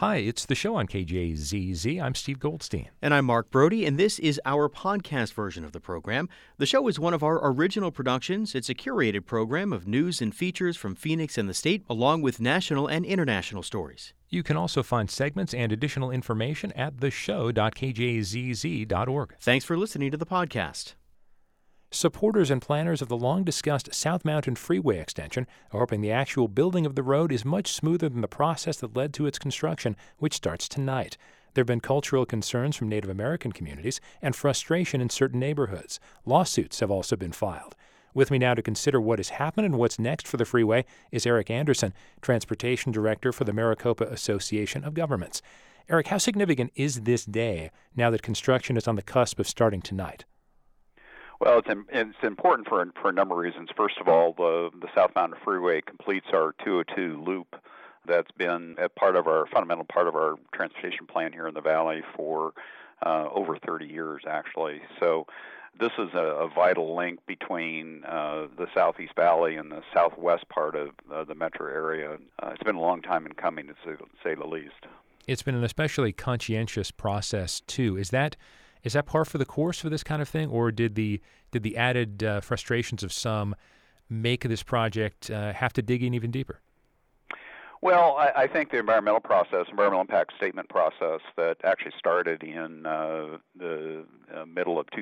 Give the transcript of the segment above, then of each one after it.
Hi, it's the show on KJZZ. I'm Steve Goldstein. And I'm Mark Brody, and this is our podcast version of the program. The show is one of our original productions. It's a curated program of news and features from Phoenix and the state, along with national and international stories. You can also find segments and additional information at theshow.kjzz.org. Thanks for listening to the podcast. Supporters and planners of the long-discussed South Mountain Freeway extension are hoping the actual building of the road is much smoother than the process that led to its construction, which starts tonight. There have been cultural concerns from Native American communities and frustration in certain neighborhoods. Lawsuits have also been filed. With me now to consider what has happened and what's next for the freeway is Eric Anderson, Transportation Director for the Maricopa Association of Governments. Eric, how significant is this day now that construction is on the cusp of starting tonight? Well, it's important for a number of reasons. First of all, the South Mountain Freeway completes our 202 loop. That's been a fundamental part of our transportation plan here in the Valley for over 30 years, actually. So this is a vital link between the Southeast Valley and the southwest part of the metro area. It's been a long time in coming, to say the least. It's been an especially conscientious process, too. Is that par for the course for this kind of thing, or did the added frustrations of some make this project have to dig in even deeper? Well, I think the environmental impact statement process that actually started in the middle of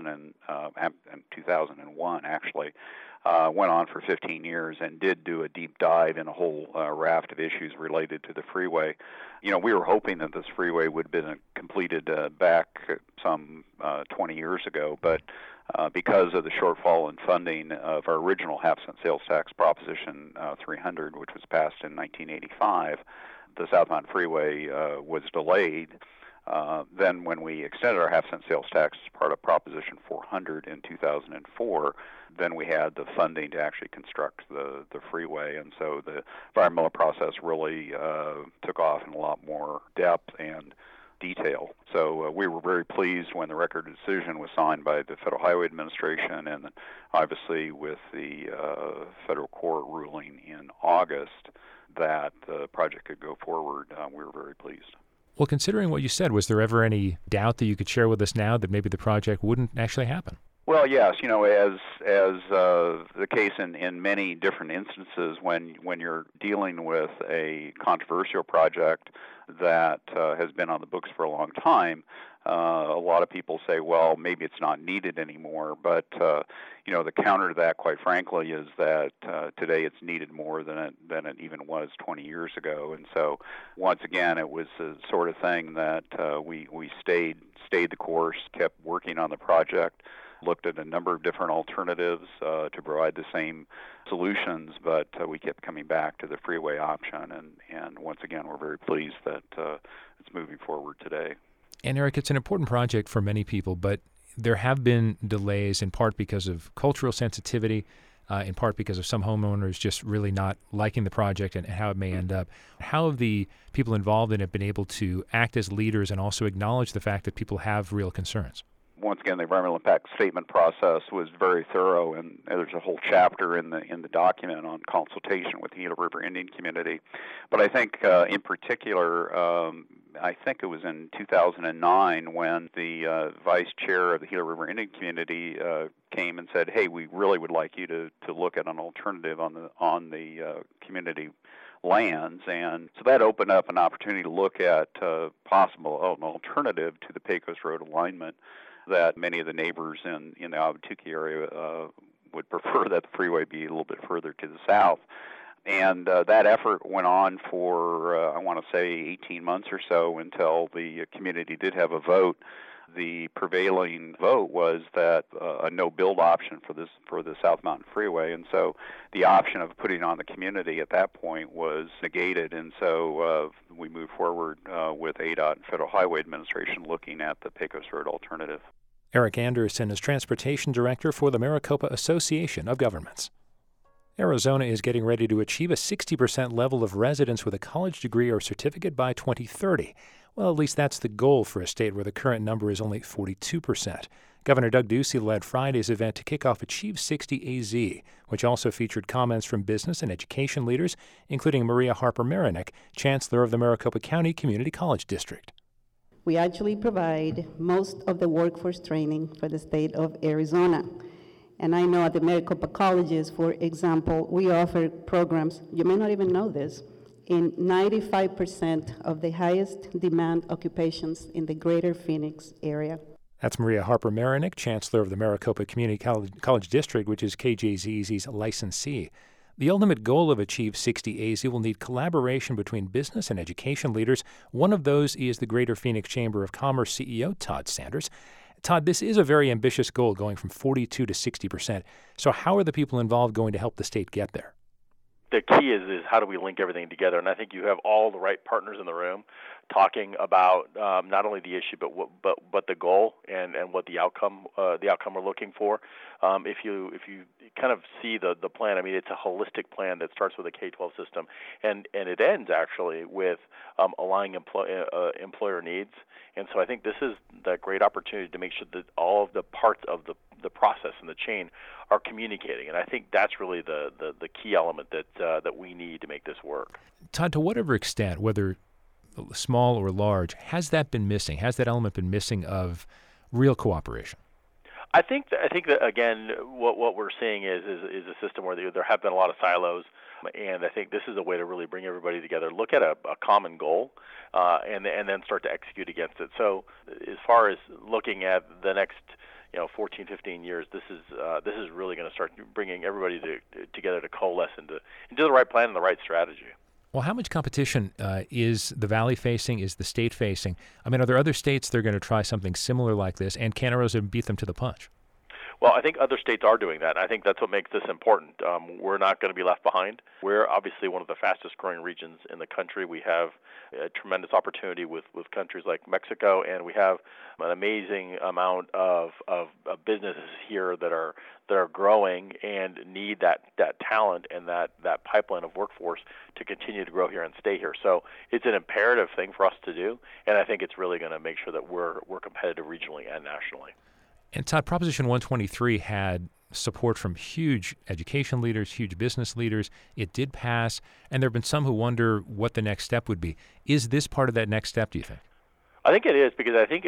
2001, actually, went on for 15 years and did do a deep dive in a whole raft of issues related to the freeway. You know, we were hoping that this freeway would have been completed back some 20 years ago, but because of the shortfall in funding of our original half-cent sales tax, Proposition 300, which was passed in 1985, the South Mountain Freeway was delayed. Then when we extended our half-cent sales tax as part of Proposition 400 in 2004, then we had the funding to actually construct the freeway. And so the environmental process really took off in a lot more depth and detail. So we were very pleased when the record of decision was signed by the Federal Highway Administration, and obviously with the federal court ruling in August that the project could go forward. We were very pleased. Well, considering what you said, was there ever any doubt that you could share with us now that maybe the project wouldn't actually happen? Well, yes. You know, as the case in many different instances, when you're dealing with a controversial project that has been on the books for a long time, a lot of people say, well, maybe it's not needed anymore. But you know, the counter to that, quite frankly, is that today it's needed more than it even was 20 years ago. And so, once again, it was the sort of thing that we stayed the course, kept working on the project, looked at a number of different alternatives to provide the same solutions, but we kept coming back to the freeway option. And once again, we're very pleased that it's moving forward today. And Eric, it's an important project for many people, but there have been delays in part because of cultural sensitivity, in part because of some homeowners just really not liking the project and how it may end up. How have the people involved in it been able to act as leaders and also acknowledge the fact that people have real concerns? Once again, the environmental impact statement process was very thorough, and there's a whole chapter in the document on consultation with the Gila River Indian community. But I think, in particular, I think it was in 2009 when the vice chair of the Gila River Indian community came and said, "Hey, we really would like you to look at an alternative on the community lands," and so that opened up an opportunity to look at an alternative to the Pecos Road alignment that many of the neighbors in the Ahwatukee area would prefer that the freeway be a little bit further to the south. And that effort went on for, I want to say, 18 months or so until the community did have a vote. The prevailing vote was that a no-build option for the South Mountain Freeway, and so the option of putting on the community at that point was negated, and so we moved forward with ADOT and Federal Highway Administration looking at the Pecos Road alternative. Eric Anderson is Transportation Director for the Maricopa Association of Governments. Arizona is getting ready to achieve a 60% level of residents with a college degree or certificate by 2030. Well, at least that's the goal for a state where the current number is only 42%. Governor Doug Ducey led Friday's event to kick off Achieve 60 AZ, which also featured comments from business and education leaders, including Maria Harper Marinick, Chancellor of the Maricopa County Community College District. We actually provide most of the workforce training for the state of Arizona. And I know at the Maricopa colleges, for example, we offer programs, you may not even know this, in 95% of the highest demand occupations in the greater Phoenix area. That's Maria Harper Marinick, Chancellor of the Maricopa Community College District, which is KJZZ's licensee. The ultimate goal of Achieve 60 AZ will need collaboration between business and education leaders. One of those is the Greater Phoenix Chamber of Commerce CEO, Todd Sanders. Todd, this is a very ambitious goal, going from 42 to 60%. So how are the people involved going to help the state get there? The key is how do we link everything together? And I think you have all the right partners in the room talking about not only the issue but the goal and what the outcome we're looking for. If you kind of see the plan, I mean, it's a holistic plan that starts with a K-12 system and it ends actually with aligning employer needs. And so I think this is that great opportunity to make sure that all of the parts of the process and the chain are communicating, and I think that's really the key element that we need to make this work. Todd, to whatever extent, whether small or large, has that been missing? Has that element been missing of real cooperation? I think that again, what we're seeing is a system where there have been a lot of silos, and I think this is a way to really bring everybody together, look at a common goal, and then start to execute against it. So, as far as looking at the next 14, 15 years, this is really going to start bringing everybody together to coalesce into the right plan and the right strategy. Well, how much competition is the Valley facing, is the state facing? I mean, are there other states that are going to try something similar like this, and can Arizona beat them to the punch? Well, I think other states are doing that. I think that's what makes this important. We're not going to be left behind. We're obviously one of the fastest growing regions in the country. We have a tremendous opportunity with countries like Mexico, and we have an amazing amount of businesses here that are growing and need that talent and that pipeline of workforce to continue to grow here and stay here. So it's an imperative thing for us to do, and I think it's really going to make sure that we're competitive regionally and nationally. And Todd, Proposition 123 had support from huge education leaders, huge business leaders. It did pass, and there have been some who wonder what the next step would be. Is this part of that next step, do you think? I think it is, because I think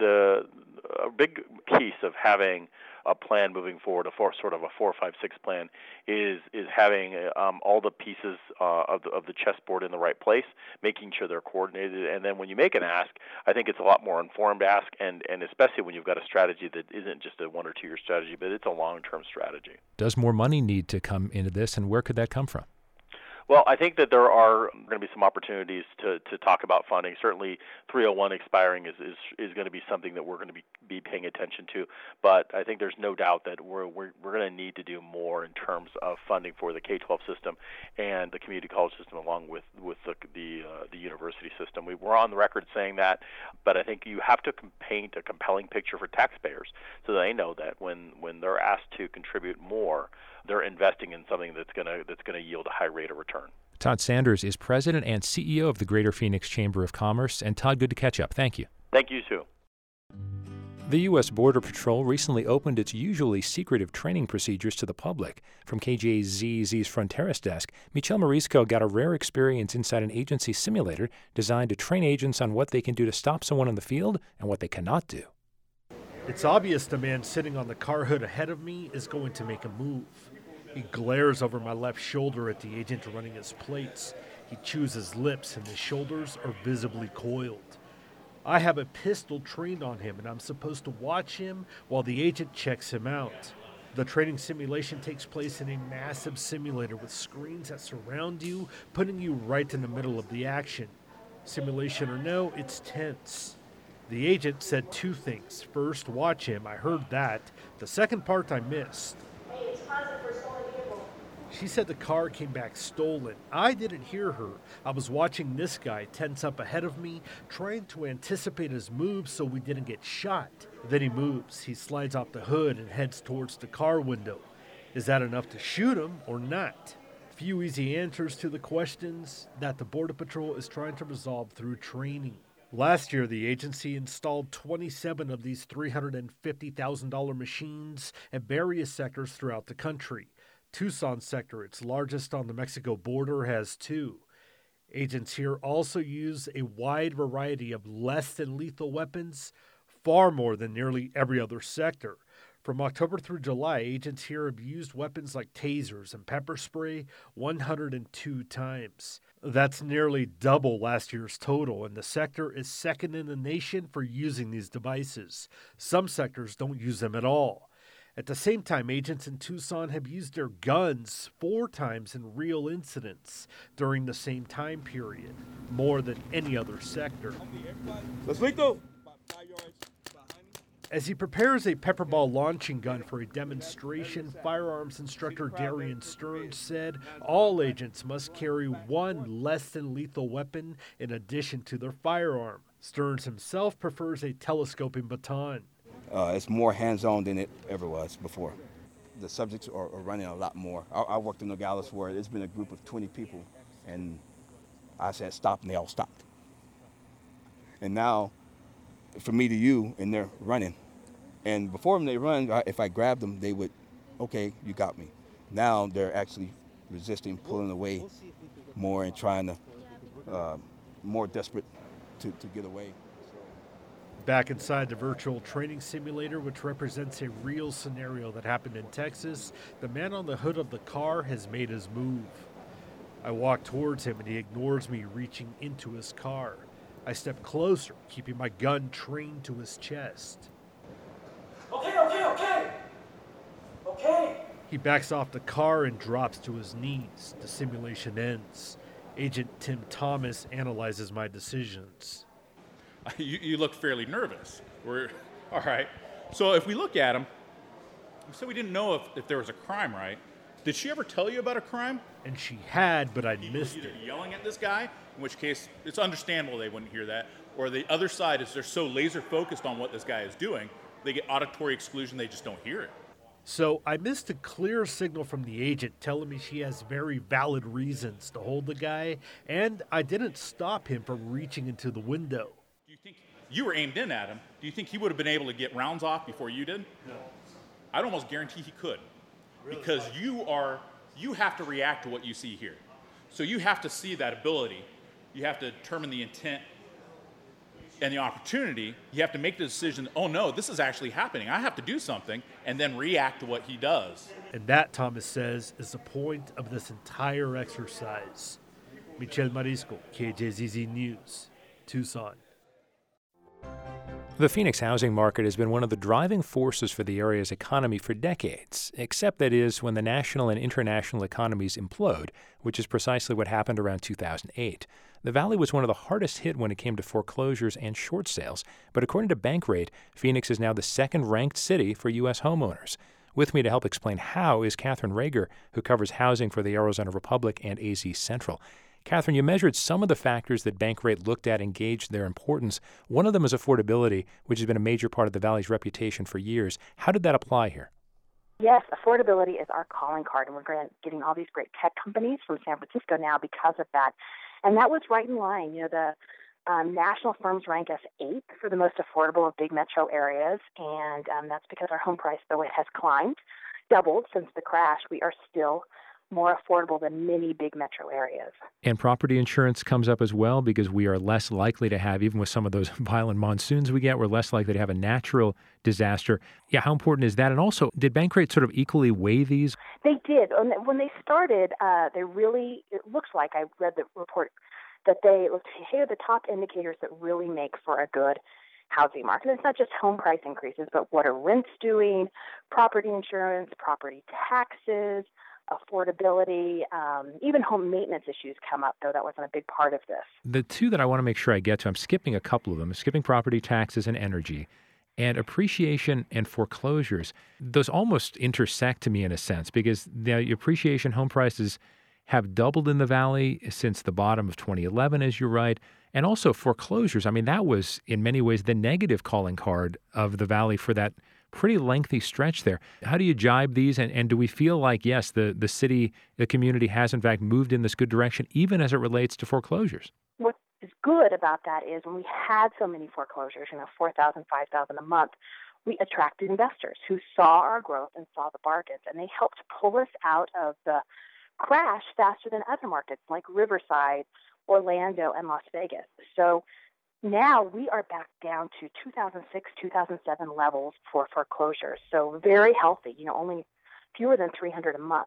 a big piece of having a plan moving forward, sort of a 4, 5, 6 plan, is having all the pieces of the chessboard in the right place, making sure they're coordinated. And then when you make an ask, I think it's a lot more informed ask, and especially when you've got a strategy that isn't just a 1 or 2 year strategy, but it's a long-term strategy. Does more money need to come into this, and where could that come from? Well, I think that there are going to be some opportunities to talk about funding. Certainly, 301 expiring is going to be something that we're going to be paying attention to. But I think there's no doubt that we're going to need to do more in terms of funding for the K-12 system and the community college system, along with the university system. We're on the record saying that, but I think you have to paint a compelling picture for taxpayers so they know that when they're asked to contribute more, they're investing in something that's going to yield a high rate of return. Todd Sanders is president and CEO of the Greater Phoenix Chamber of Commerce. And Todd, good to catch up. Thank you. Thank you, too. The U.S. Border Patrol recently opened its usually secretive training procedures to the public. From KJZZ's Fronteras desk, Michelle Morisco got a rare experience inside an agency simulator designed to train agents on what they can do to stop someone in the field and what they cannot do. It's obvious the man sitting on the car hood ahead of me is going to make a move. He glares over my left shoulder at the agent running his plates. He chews his lips and his shoulders are visibly coiled. I have a pistol trained on him and I'm supposed to watch him while the agent checks him out. The training simulation takes place in a massive simulator with screens that surround you, putting you right in the middle of the action. Simulation or no, it's tense. The agent said 2 things. First, watch him. I heard that. The second part I missed. Hey, it's positive for stolen vehicle. She said the car came back stolen. I didn't hear her. I was watching this guy tense up ahead of me, trying to anticipate his moves so we didn't get shot. Then he moves. He slides off the hood and heads towards the car window. Is that enough to shoot him or not? Few easy answers to the questions that the Border Patrol is trying to resolve through training. Last year, the agency installed 27 of these $350,000 machines at various sectors throughout the country. Tucson sector, its largest on the Mexico border, has 2. Agents here also use a wide variety of less-than-lethal weapons, far more than nearly every other sector. From October through July, agents here have used weapons like tasers and pepper spray 102 times. That's nearly double last year's total, and the sector is second in the nation for using these devices. Some sectors don't use them at all. At the same time, agents in Tucson have used their guns 4 times in real incidents during the same time period, more than any other sector. As he prepares a pepperball launching gun for a demonstration, firearms instructor Darian Stearns said all agents must carry 1 less-than-lethal weapon in addition to their firearm. Stearns himself prefers a telescoping baton. It's more hands-on than it ever was before. The subjects are running a lot more. I worked in Nogales where there's been a group of 20 people, and I said stop, and they all stopped. And now, from me to you, and they're running. And before they run, if I grabbed them, they would, okay, you got me. Now they're actually resisting, pulling away more and trying to, more desperate to get away. Back inside the virtual training simulator, which represents a real scenario that happened in Texas, the man on the hood of the car has made his move. I walk towards him and he ignores me reaching into his car. I step closer, keeping my gun trained to his chest. Okay. He backs off the car and drops to his knees. The simulation ends. Agent Tim Thomas analyzes my decisions. You look fairly nervous. All right. So if we look at him, we said we didn't know if there was a crime, right? Did she ever tell you about a crime? And she had, but I missed it. Yelling at this guy, in which case it's understandable they wouldn't hear that. Or the other side is they're so laser focused on what this guy is doing, they get auditory exclusion, they just don't hear it. So I missed a clear signal from the agent telling me she has very valid reasons to hold the guy, and I didn't stop him from reaching into the window. Do you think you were aimed in at him? Do you think he would have been able to get rounds off before you did? No. I'd almost guarantee he could. Really? Because you have to react to what you see here. So you have to see that ability. You have to determine the intent and the opportunity. You have to make the decision, oh no, this is actually happening. I have to do something, and then react to what he does. And that, Thomas says, is the point of this entire exercise. Michel Marisco, KJZZ News, Tucson. The Phoenix housing market has been one of the driving forces for the area's economy for decades, except that is when the national and international economies implode, which is precisely what happened around 2008. The Valley was one of the hardest hit when it came to foreclosures and short sales, but according to Bankrate, Phoenix is now the second-ranked city for U.S. homeowners. With me to help explain how is Catherine Rager, who covers housing for the Arizona Republic and AZ Central. Catherine, you measured some of the factors that Bankrate looked at and gauged their importance. One of them is affordability, which has been a major part of the Valley's reputation for years. How did that apply here? Yes, affordability is our calling card, and we're getting all these great tech companies from San Francisco now because of that. And that was right in line. You know, the national firms rank us 8th for the most affordable of big metro areas, and that's because our home price, though it has climbed, doubled since the crash, we are still more affordable than many big metro areas. And property insurance comes up as well because we are less likely to have, even with some of those violent monsoons we get, we're less likely to have a natural disaster. Yeah, how important is that? And also, did Bankrate sort of equally weigh these? They did. When they started, it looks like, I read the report, that they looked, here are the top indicators that really make for a good housing market. And it's not just home price increases, but what are rents doing, property insurance, property taxes, affordability, even home maintenance issues come up, though that wasn't a big part of this. The two that I want to make sure I get to, I'm skipping a couple of them. I'm skipping property taxes and energy. And appreciation and foreclosures, those almost intersect to me in a sense because the appreciation home prices have doubled in the Valley since the bottom of 2011, as you write. And also foreclosures. I mean, that was in many ways the negative calling card of the Valley for that pretty lengthy stretch there. How do you jibe these? And do we feel like, yes, the city, the community has in fact moved in this good direction, even as it relates to foreclosures? What's is good about that is when we had so many foreclosures, 4,000, 5,000 a month, we attracted investors who saw our growth and saw the bargains, and they helped pull us out of the crash faster than other markets like Riverside, Orlando, and Las Vegas. So now we are back down to 2006, 2007 levels for foreclosures. So very healthy, only fewer than 300 a month.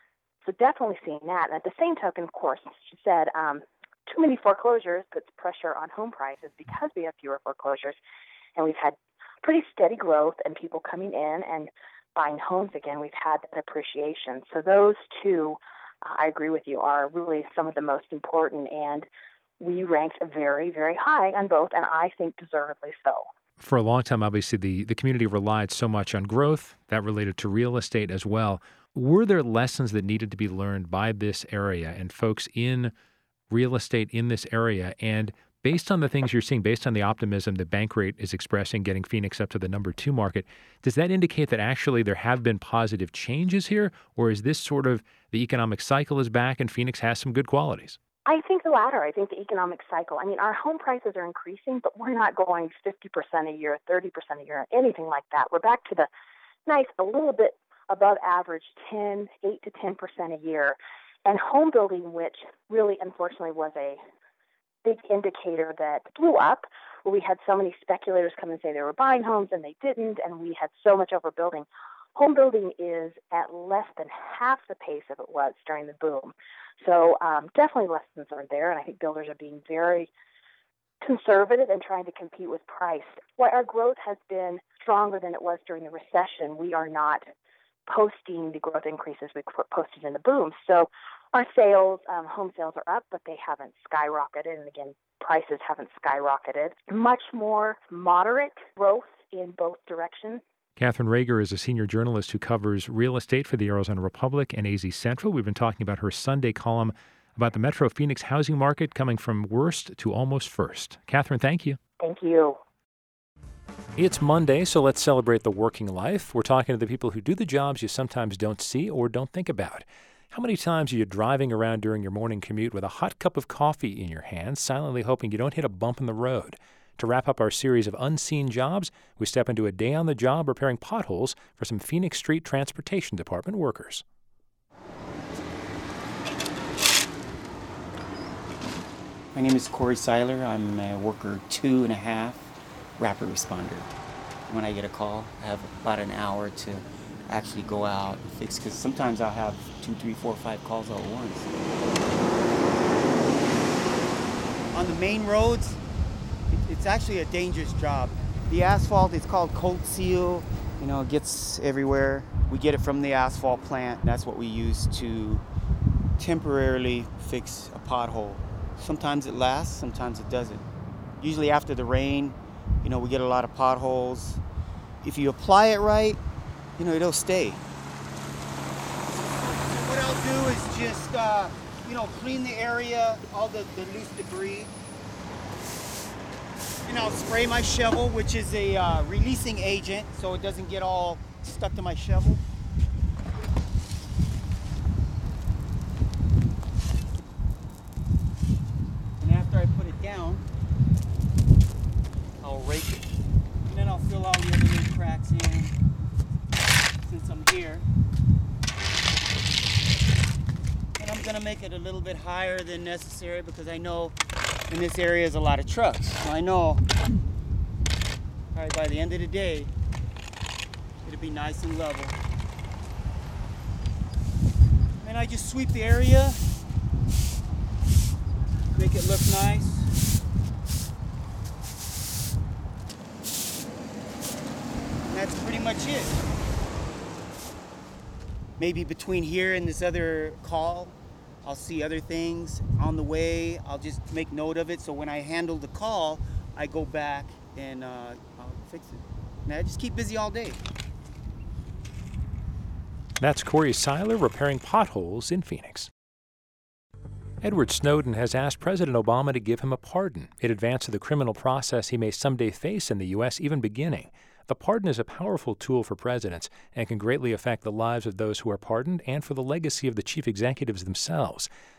So definitely seeing that. And at the same token, of course, she said, too many foreclosures puts pressure on home prices because we have fewer foreclosures. And we've had pretty steady growth and people coming in and buying homes again. We've had that appreciation. So those two, I agree with you, are really some of the most important. And we ranked very, very high on both, and I think deservedly so. For a long time, obviously, the community relied so much on growth. That related to real estate as well. Were there lessons that needed to be learned by this area and folks in real estate in this area? And based on the things you're seeing, based on the optimism that Bankrate is expressing, getting Phoenix up to the number 2 market, does that indicate that actually there have been positive changes here? Or is this sort of the economic cycle is back and Phoenix has some good qualities? I think the latter. I think the economic cycle. Our home prices are increasing, but we're not going 50% a year, 30% a year, anything like that. We're back to the nice, a little bit above average, 8 to 10% a year. And home building, which really, unfortunately, was a big indicator that blew up, where we had so many speculators come and say they were buying homes and they didn't, and we had so much overbuilding. Home building is at less than half the pace of it was during the boom. So definitely lessons are there, and I think builders are being very conservative and trying to compete with price. While our growth has been stronger than it was during the recession, we are not posting the growth increases we posted in the boom. So our sales, home sales are up, but they haven't skyrocketed. And again, prices haven't skyrocketed. Much more moderate growth in both directions. Catherine Rager is a senior journalist who covers real estate for the Arizona Republic and AZ Central. We've been talking about her Sunday column about the Metro Phoenix housing market coming from worst to almost first. Catherine, thank you. Thank you. It's Monday, so let's celebrate the working life. We're talking to the people who do the jobs you sometimes don't see or don't think about. How many times are you driving around during your morning commute with a hot cup of coffee in your hand, silently hoping you don't hit a bump in the road? To wrap up our series of unseen jobs, we step into a day on the job repairing potholes for some Phoenix Street Transportation Department workers. My name is Corey Seiler. I'm a worker 2.5, rapid responder. When I get a call, I have about an hour to actually go out and fix, because sometimes I'll have 2, 3, 4, 5 calls all at once. On the main roads, it's actually a dangerous job. The asphalt is called cold seal. It gets everywhere. We get it from the asphalt plant. That's what we use to temporarily fix a pothole. Sometimes it lasts, sometimes it doesn't. Usually after the rain, we get a lot of potholes. If you apply it right, it'll stay. What I'll do is just, clean the area, all the loose debris. And I'll spray my shovel, which is a releasing agent, so it doesn't get all stuck to my shovel. And after I put it down, I'll rake it. And then I'll fill all the other little cracks in, since I'm here. And I'm gonna make it a little bit higher than necessary, because I know in this area is a lot of trucks. So I know probably by the end of the day, it'll be nice and level. And I just sweep the area, make it look nice. And that's pretty much it. Maybe between here and this other call, I'll see other things on the way. I'll just make note of it, so when I handle the call, I go back and I'll fix it. And I just keep busy all day. That's Corey Seiler repairing potholes in Phoenix. Edward Snowden has asked President Obama to give him a pardon in advance of the criminal process he may someday face in the U.S., even beginning. The pardon is a powerful tool for presidents and can greatly affect the lives of those who are pardoned and for the legacy of the chief executives themselves.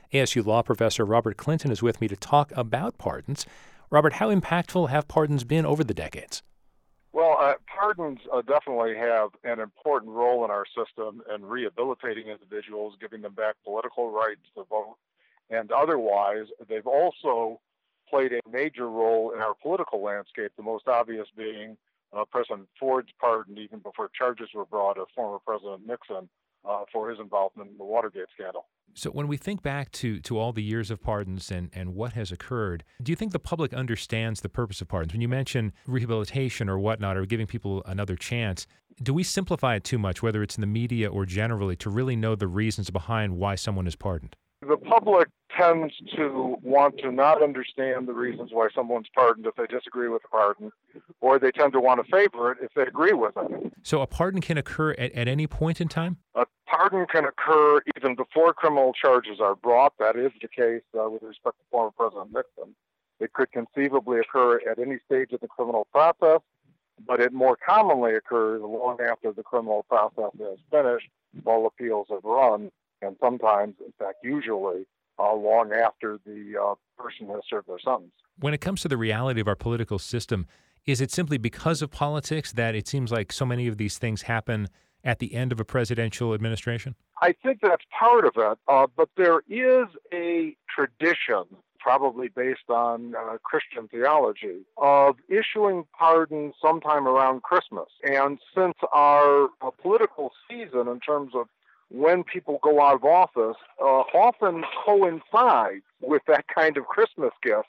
ASU law professor Robert Clinton is with me to talk about pardons. Robert, how impactful have pardons been over the decades? Well, pardons definitely have an important role in our system in rehabilitating individuals, giving them back political rights to vote, and otherwise. They've also played a major role in our political landscape, the most obvious being President Ford's pardon, even before charges were brought of former President Nixon for his involvement in the Watergate scandal. So when we think back to all the years of pardons and what has occurred, do you think the public understands the purpose of pardons? When you mention rehabilitation or whatnot, or giving people another chance, do we simplify it too much, whether it's in the media or generally, to really know the reasons behind why someone is pardoned? The public tends to want to not understand the reasons why someone's pardoned if they disagree with the pardon, or they tend to want to favor it if they agree with it. So a pardon can occur at any point in time? A pardon can occur even before criminal charges are brought. That is the case with respect to former President Nixon. It could conceivably occur at any stage of the criminal process, but it more commonly occurs long after the criminal process is finished, while appeals have run, and sometimes, in fact, usually, long after the person has served their sentence. When it comes to the reality of our political system, is it simply because of politics that it seems like so many of these things happen at the end of a presidential administration? I think that's part of it, but there is a tradition, probably based on Christian theology, of issuing pardons sometime around Christmas. And since our political season, in terms of when people go out of office, often coincides with that kind of Christmas gift.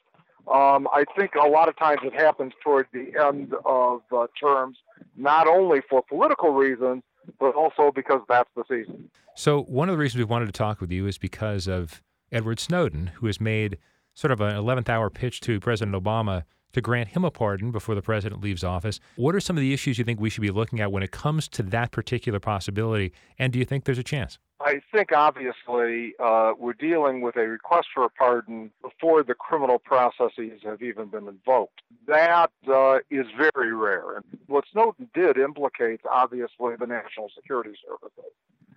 I think a lot of times it happens toward the end of terms, not only for political reasons, but also because that's the season. So one of the reasons we wanted to talk with you is because of Edward Snowden, who has made sort of an 11th hour pitch to President Obama to grant him a pardon before the president leaves office. What are some of the issues you think we should be looking at when it comes to that particular possibility, and do you think there's a chance? I think, obviously, we're dealing with a request for a pardon before the criminal processes have even been invoked. That is very rare. And what Snowden did implicates, obviously, the National Security Services.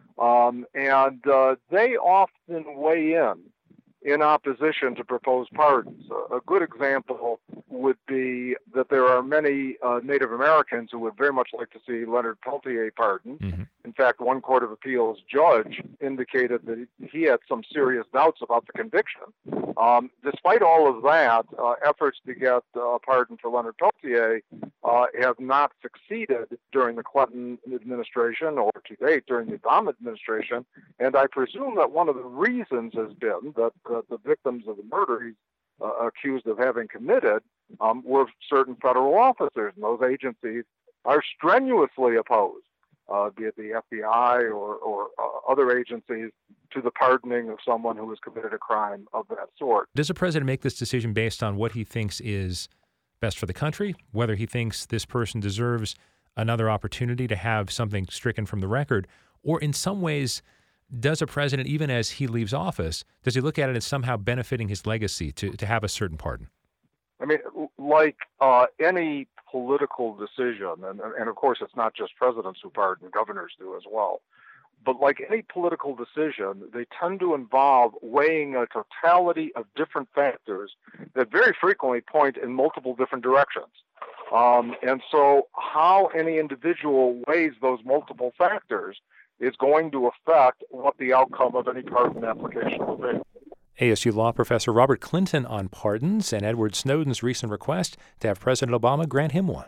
And they often weigh in opposition to proposed pardons. A good example would be that there are many Native Americans who would very much like to see Leonard Peltier pardoned. Mm-hmm. In fact, one Court of Appeals judge indicated that he had some serious doubts about the conviction. Despite all of that, efforts to get a pardon for Leonard Peltier have not succeeded during the Clinton administration or to date during the Obama administration. And I presume that one of the reasons has been that the victims of the murder he's accused of having committed were certain federal officers, and those agencies are strenuously opposed, be it the FBI or other agencies, to the pardoning of someone who has committed a crime of that sort. Does a president make this decision based on what he thinks is best for the country, whether he thinks this person deserves another opportunity to have something stricken from the record, or in some ways, does a president, even as he leaves office, does he look at it as somehow benefiting his legacy to have a certain pardon? I mean, like any political decision, and of course it's not just presidents who pardon, governors do as well, but like any political decision, they tend to involve weighing a totality of different factors that very frequently point in multiple different directions. And so how any individual weighs those multiple factors is going to affect what the outcome of any pardon application will be. ASU law professor Robert Clinton on pardons and Edward Snowden's recent request to have President Obama grant him one.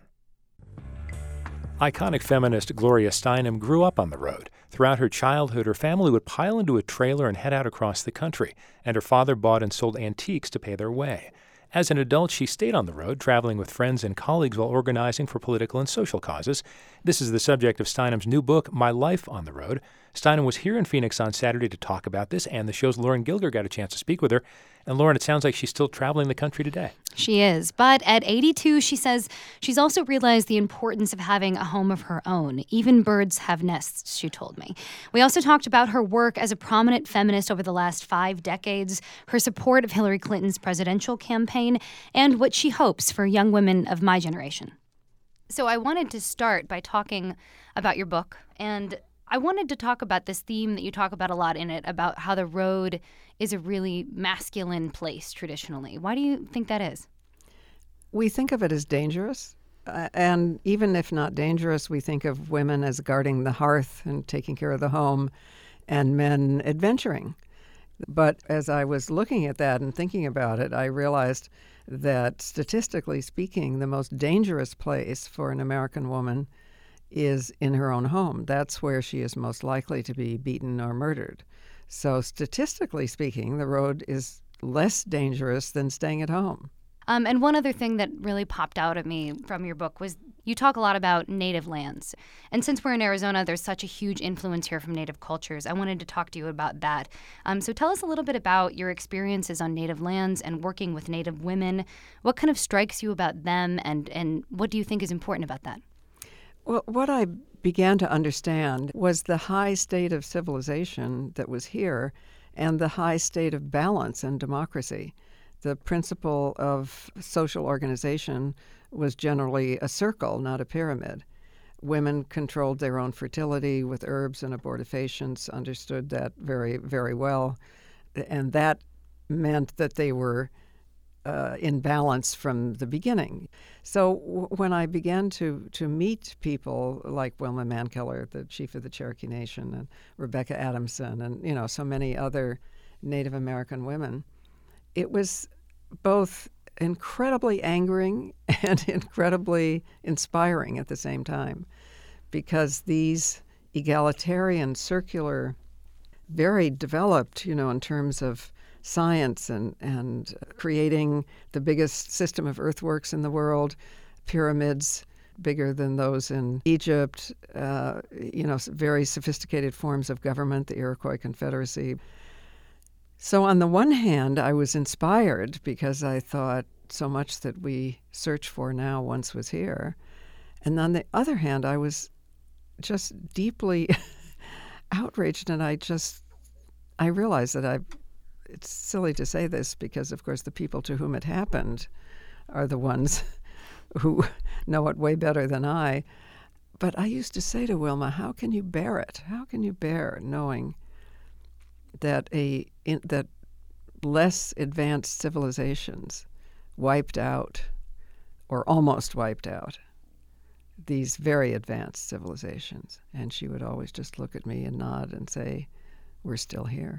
Iconic feminist Gloria Steinem grew up on the road. Throughout her childhood, her family would pile into a trailer and head out across the country, and her father bought and sold antiques to pay their way. As an adult, she stayed on the road, traveling with friends and colleagues while organizing for political and social causes. This is the subject of Steinem's new book, My Life on the Road. Steinem was here in Phoenix on Saturday to talk about this, and the show's Lauren Gilger got a chance to speak with her. And Lauren, it sounds like she's still traveling the country today. She is. But at 82, she says she's also realized the importance of having a home of her own. Even birds have nests, she told me. We also talked about her work as a prominent feminist over the last 5 decades, her support of Hillary Clinton's presidential campaign, and what she hopes for young women of my generation. So I wanted to start by talking about your book and I wanted to talk about this theme that you talk about a lot in it, about how the road is a really masculine place traditionally. Why do you think that is? We think of it as dangerous. And even if not dangerous, we think of women as guarding the hearth and taking care of the home, and men adventuring. But as I was looking at that and thinking about it, I realized that statistically speaking, the most dangerous place for an American woman is in her own home. That's where she is most likely to be beaten or murdered. So statistically speaking, the road is less dangerous than staying at home. And one other thing that really popped out at me from your book was you talk a lot about native lands. And since we're in Arizona, there's such a huge influence here from native cultures. I wanted to talk to you about that. So tell us a little bit about your experiences on native lands and working with native women. What kind of strikes you about them, and what do you think is important about that? Well, what I began to understand was the high state of civilization that was here and the high state of balance and democracy. The principle of social organization was generally a circle, not a pyramid. Women controlled their own fertility with herbs and abortifacients, understood that very, very well. And that meant that they were in balance from the beginning. So when I began to meet people like Wilma Mankiller, the chief of the Cherokee Nation, and Rebecca Adamson, and so many other Native American women, it was both incredibly angering and incredibly inspiring at the same time, because these egalitarian, circular, very developed, in terms of science and creating the biggest system of earthworks in the world, pyramids bigger than those in Egypt, very sophisticated forms of government, the Iroquois Confederacy. So on the one hand, I was inspired because I thought so much that we search for now once was here. And on the other hand, I was just deeply outraged, and I realized that it's silly to say this because, of course, the people to whom it happened are the ones who know it way better than I. But I used to say to Wilma, how can you bear it? How can you bear knowing that that less advanced civilizations wiped out or almost wiped out these very advanced civilizations? And she would always just look at me and nod and say, we're still here.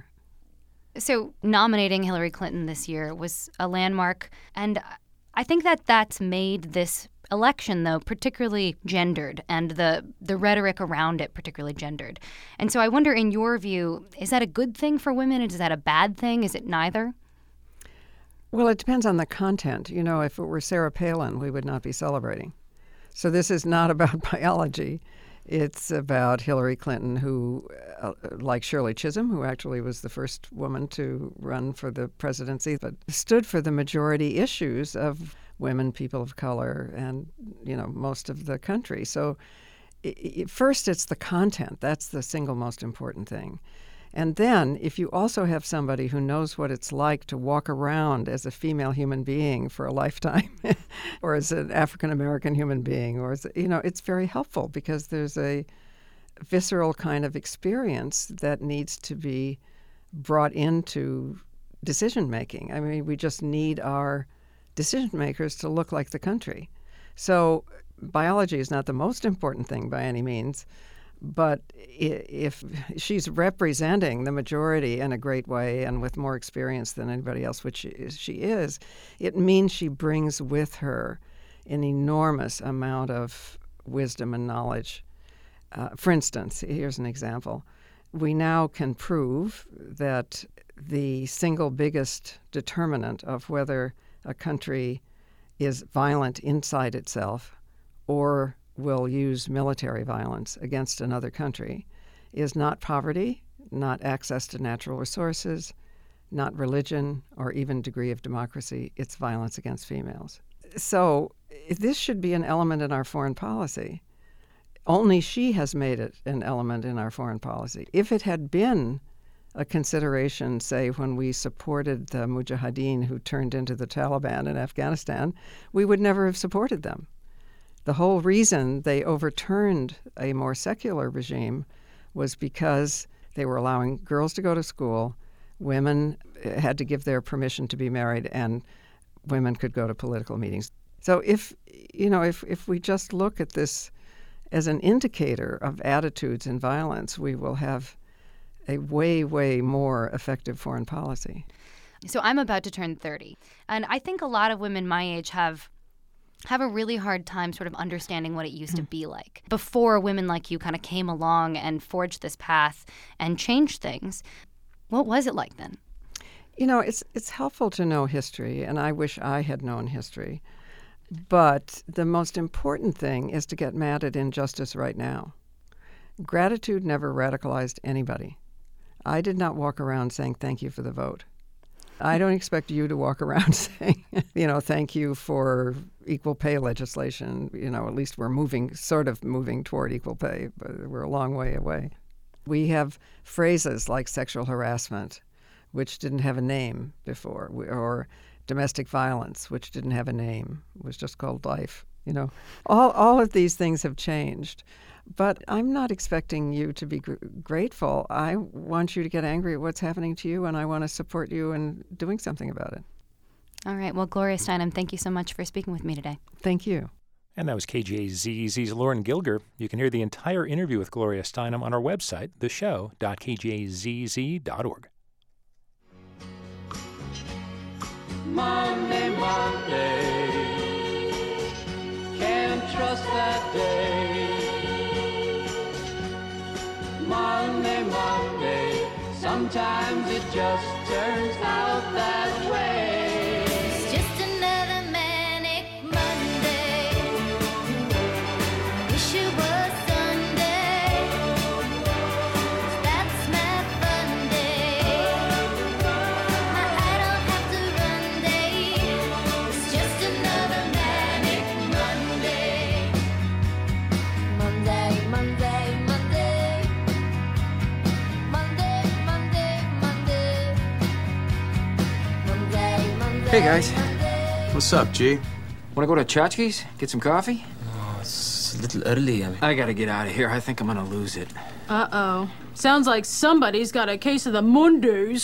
So nominating Hillary Clinton this year was a landmark, and I think that that's made this election, though, particularly gendered, and the rhetoric around it particularly gendered. And so I wonder, in your view, is that a good thing for women? Is that a bad thing? Is it neither? Well, it depends on the content. If it were Sarah Palin, we would not be celebrating. So this is not about biology. It's about Hillary Clinton, who, like Shirley Chisholm, who actually was the first woman to run for the presidency, but stood for the majority issues of women, people of color, and, most of the country. So first, it's the content. That's the single most important thing. And then, if you also have somebody who knows what it's like to walk around as a female human being for a lifetime, or as an African-American human being, or it's very helpful because there's a visceral kind of experience that needs to be brought into decision-making. I mean, we just need our decision-makers to look like the country. So biology is not the most important thing by any means, but if she's representing the majority in a great way and with more experience than anybody else, which she is, it means she brings with her an enormous amount of wisdom and knowledge. For instance, here's an example. We now can prove that the single biggest determinant of whether a country is violent inside itself or will use military violence against another country is not poverty, not access to natural resources, not religion, or even degree of democracy. It's violence against females. So this should be an element in our foreign policy. Only she has made it an element in our foreign policy. If it had been a consideration, say, when we supported the Mujahideen who turned into the Taliban in Afghanistan, we would never have supported them. The whole reason they overturned a more secular regime was because they were allowing girls to go to school, women had to give their permission to be married, and women could go to political meetings. So if we just look at this as an indicator of attitudes and violence, we will have a way, way more effective foreign policy. So I'm about to turn 30, and I think a lot of women my age have a really hard time sort of understanding what it used to be like before women like you kind of came along and forged this path and changed things. What was it like then? It's helpful to know history, and I wish I had known history. But the most important thing is to get mad at injustice right now. Gratitude never radicalized anybody. I did not walk around saying thank you for the vote. I don't expect you to walk around saying, thank you for equal pay legislation. At least we're moving toward equal pay, but we're a long way away. We have phrases like sexual harassment, which didn't have a name before, or domestic violence, which didn't have a name. It was just called life. All of these things have changed. But I'm not expecting you to be grateful. I want you to get angry at what's happening to you, and I want to support you in doing something about it. All right. Well, Gloria Steinem, thank you so much for speaking with me today. Thank you. And that was KJZZ's Lauren Gilger. You can hear the entire interview with Gloria Steinem on our website, theshow.kjzz.org. Monday, can't trust that day. Monday, sometimes it just turns out that way. It's just another manic Monday. Wish it was Sunday. That's my fun day. I don't have to run day. It's just another manic Monday. Monday. Hey guys. What's up, G? Wanna go to Chachki's? Get some coffee? Oh, it's a little early. I gotta get out of here. I think I'm gonna lose it. Uh-oh. Sounds like somebody's got a case of the Mondays.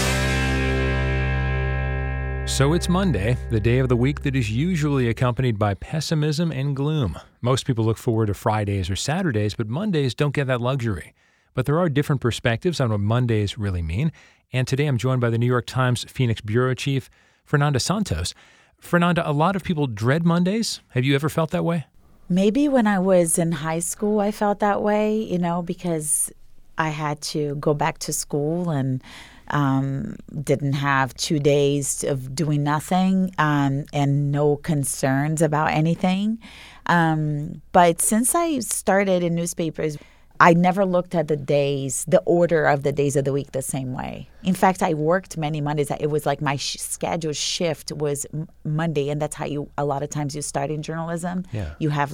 So it's Monday, the day of the week that is usually accompanied by pessimism and gloom. Most people look forward to Fridays or Saturdays, but Mondays don't get that luxury. But there are different perspectives on what Mondays really mean. And today I'm joined by the New York Times Phoenix bureau chief, Fernanda Santos. Fernanda, a lot of people dread Mondays. Have you ever felt that way? Maybe when I was in high school, I felt that way, because I had to go back to school and didn't have 2 days of doing nothing and no concerns about anything. But since I started in newspapers, I never looked at the order of the days of the week the same way. In fact, I worked many Mondays. It was like my scheduled shift was Monday, and that's how a lot of times you start in journalism. Yeah. You have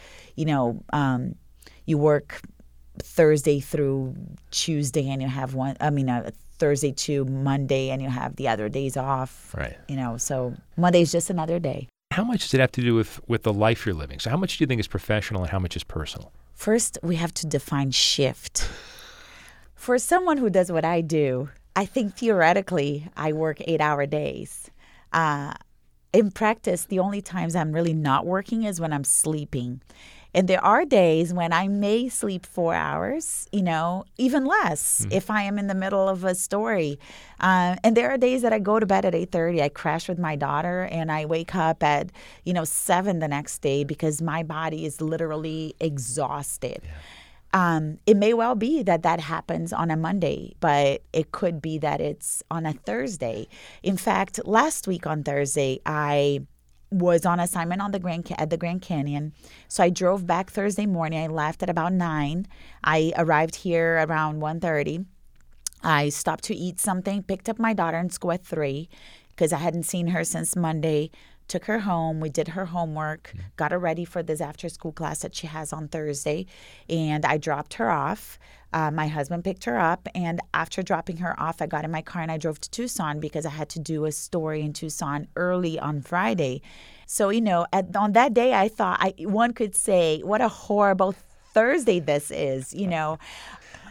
you work Thursday through Tuesday, and you have Thursday to Monday, and you have the other days off. Right. So Monday's just another day. How much does it have to do with the life you're living? So how much do you think is professional and how much is personal? First, we have to define shift. For someone who does what I do, I think theoretically I work 8-hour days. In practice, the only times I'm really not working is when I'm sleeping. And there are days when I may sleep 4 hours, even less if I am in the middle of a story. And there are days that I go to bed at 8:30. I crash with my daughter and I wake up at, 7 the next day because my body is literally exhausted. Yeah. It may well be that happens on a Monday, but it could be that it's on a Thursday. In fact, last week on Thursday, I was on assignment at the Grand Canyon. So I drove back Thursday morning. I left at about 9. I arrived here around 1:30. I stopped to eat something, picked up my daughter in school at 3 because I hadn't seen her since Monday. Took her home. We did her homework, got her ready for this after-school class that she has on Thursday, and I dropped her off. My husband picked her up, and after dropping her off, I got in my car and I drove to Tucson because I had to do a story in Tucson early on Friday. So, on that day, I thought one could say, what a horrible Thursday this is,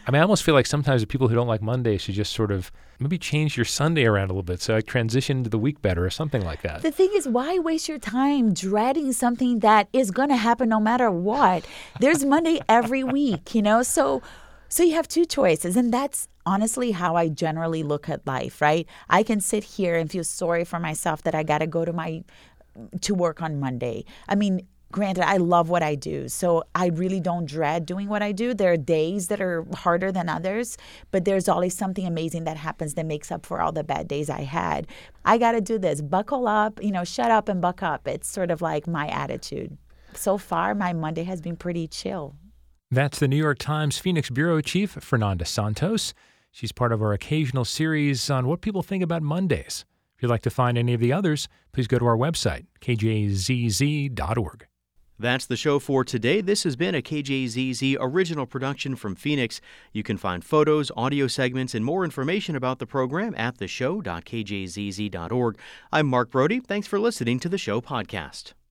I mean, I almost feel like sometimes the people who don't like Mondays should just sort of maybe change your Sunday around a little bit so I transition to the week better or something like that. The thing is, why waste your time dreading something that is going to happen no matter what? There's Monday every week, So you have two choices, and that's honestly how I generally look at life, right? I can sit here and feel sorry for myself that I got to go to work on Monday. I mean, granted, I love what I do, so I really don't dread doing what I do. There are days that are harder than others, but there's always something amazing that happens that makes up for all the bad days I had. I got to do this. Buckle up, shut up and buck up. It's sort of like my attitude. So far, my Monday has been pretty chill. That's the New York Times Phoenix bureau chief, Fernanda Santos. She's part of our occasional series on what people think about Mondays. If you'd like to find any of the others, please go to our website, kjzz.org. That's the show for today. This has been a KJZZ original production from Phoenix. You can find photos, audio segments, and more information about the program at theshow.kjzz.org. I'm Mark Brody. Thanks for listening to the show podcast.